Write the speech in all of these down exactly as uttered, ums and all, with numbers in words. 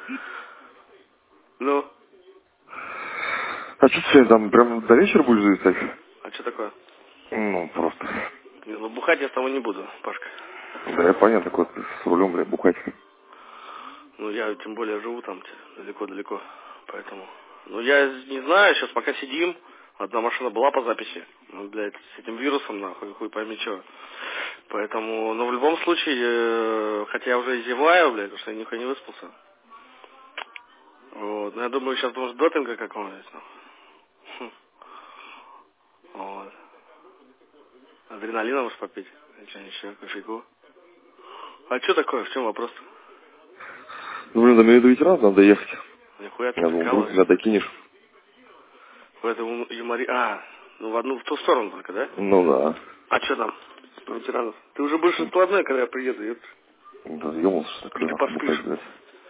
Ну, А что ты сегодня там прям до вечера будешь зависать? а что такое? Ну, просто. Не, ну бухать я с тобой не буду, Пашка. Да, я понятно, куда ты с рулем, бля, бухать. Ну, я тем более живу там далеко-далеко, поэтому... Ну, я не знаю, сейчас пока сидим, одна машина была по записи. Ну, блядь, с этим вирусом, нахуй, хуй пойми что. Поэтому, ну, в любом случае, э, хотя я уже и зеваю, блядь, потому что я нихуя не выспался. Вот, но я думаю, сейчас может допинга какого-нибудь, ну. Хм. Вот. Адреналина может попить. Ничего, ничего, кофейку. А что такое? В чем вопрос-то? Ну, блин, до меня до ветерана надо ехать. Нихуя ты Я думал, вдруг меня прикалываешься. докинешь. Поэтому юмори... А, ну в одну, в ту сторону только, да? Ну да. А что там? Ветеранов. Ты уже будешь складной, когда я приеду, ёпт. Да, съемался, что такое, Или нахуй, бухать, поспишь. блядь.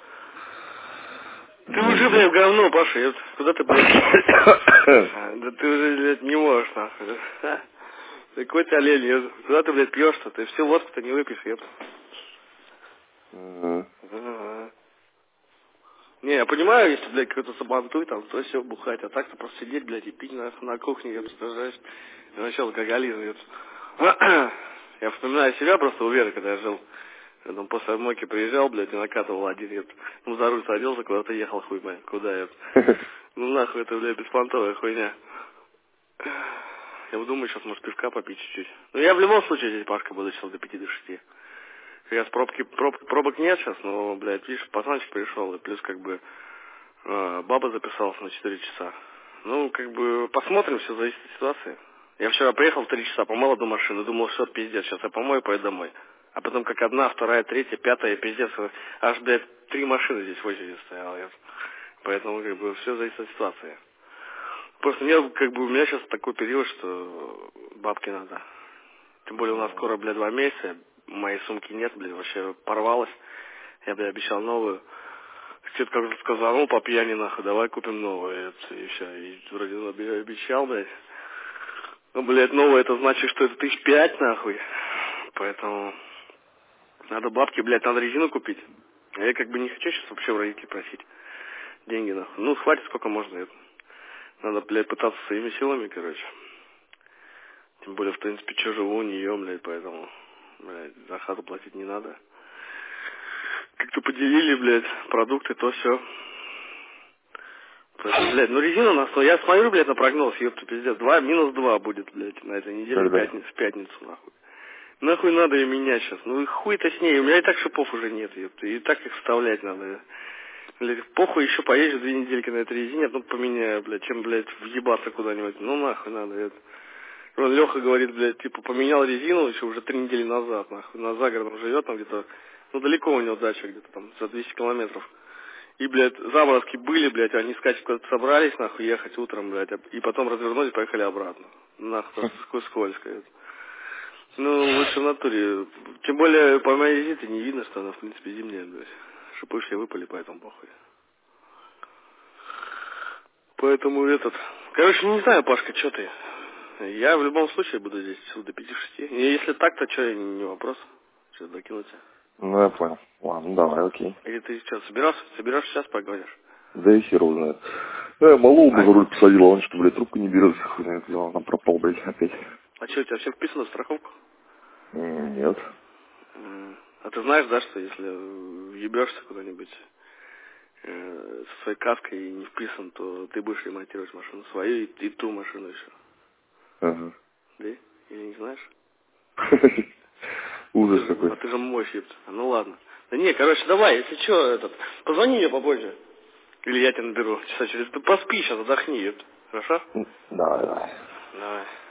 Ты Ну, уже, нет. блядь, говно, Паша, ёпт. Куда ты, блядь? А, да ты уже, блядь, не можешь, нахуй. Да? Ты какой ты олень, ёпт. Куда ты, блядь, пьешь-то? Ты всю водку-то не выпьешь, ёпт. Ага. Ага. Не, я понимаю, если, блядь, какой-то сабантуй, там, то все бухать, а так-то просто сидеть, блядь, и пить на, на кухне, я представляешь, и вообще алкоголизм, ёпт. Я вспоминаю себя просто у Веры, когда я жил. Я там после обмойки приезжал, блядь, и накатывал один, ёпт. Ну, за руль садился, куда-то ехал, хуй мой, куда, ёпт. Ну, нахуй, это, блядь, беспонтовая хуйня. Я вот думаю, сейчас, может, пивка попить чуть-чуть. Ну, я в любом случае здесь, Пашка, буду часов до пяти, до шести. Сейчас пробки, проб, пробок нет сейчас, но, блядь, видишь, пацанчик пришел, и плюс, как бы, э, баба записалась на четыре часа. Ну, как бы, посмотрим, все зависит от ситуации. Я вчера приехал в три часа, помыл одну машину, думал, что пиздец, сейчас я помою и поеду домой. А потом как одна, вторая, третья, пятая, пиздец, аж, блядь, три машины здесь в очереди стояло. Я- Поэтому, как бы, все зависит от ситуации. Просто мне, как бы, у меня сейчас такой период, что бабки надо. Тем более у нас скоро, блядь, два месяца, моей сумки нет, блядь, вообще порвалась. Я, блядь, обещал новую. Что-то как-то сказал, ну, по пьяни, нахуй, давай купим новую. И все, и вроде обе- обещал, блядь. Ну, блядь, новая, это значит, что это тысяч пять, нахуй. Поэтому надо бабки, блядь, надо резину купить. А я как бы не хочу сейчас вообще в родителей просить деньги, нахуй. Ну, хватит сколько можно. Это. Надо, блядь, пытаться своими силами, короче. Тем более, в принципе, что живу у нее, блядь, поэтому, блядь, за хату платить не надо. Как-то поделили, блядь, продукты, то все. Поэтому, блядь, ну резина у нас, ну я смотрю, блядь, на прогноз, ёпта, пиздец, два, минус два будет, блядь, на этой неделе в Когда? пятницу, в пятницу, нахуй. Нахуй надо ее менять сейчас, ну и хуй-то с ней, у меня и так шипов уже нет, ёпта, и так их вставлять надо. Блядь, похуй еще поезжу две недельки на этой резине, а потом поменяю, блядь, чем, блядь, въебаться куда-нибудь, ну нахуй надо это. Вон Леха говорит, блядь, типа, поменял резину еще уже три недели назад, нахуй, на загородном живет там где-то, ну далеко у него дача где-то там, за двести километров. И, блядь, заморозки были, блядь, они скачать куда-то собрались, нахуй, ехать утром, блядь, а- и потом развернулись, поехали обратно. Нахуй, просто ск- скользко это. Ну, лучше в натуре. Тем более, по моей визите не видно, что она, в принципе, зимняя, блядь. Шипы все выпали, поэтому похуй. Поэтому этот... Короче, не знаю, Пашка, что ты. Я в любом случае буду здесь часов до пяти-шести. И если так, то что, не вопрос. Что, докинуть тебя? Ну, я понял. Ладно, давай, окей. Или ты что, собирался? Собираешься сейчас поговоришь? Да и хер его знает. Да, я малого А? на руль посадил, а он что, блядь, трубку не берет, хуй знает, где он там пропал, блядь, опять. А что, у тебя все вписано в страховку? М, Нет. М. А ты знаешь, да, что если въебешься куда-нибудь э, со своей каской и не вписан, то ты будешь ремонтировать машину свою и, и ту машину еще. Ага. Да? Или не знаешь? А ты, Ужас же- какой. а ты же мощь, ебать. Ну ладно. Да не, короче, давай, если что, этот, позвони мне попозже. Или я тебя наберу часа через... Ты поспи сейчас, отдохни, ебать. Хорошо? М, Давай, давай. Давай.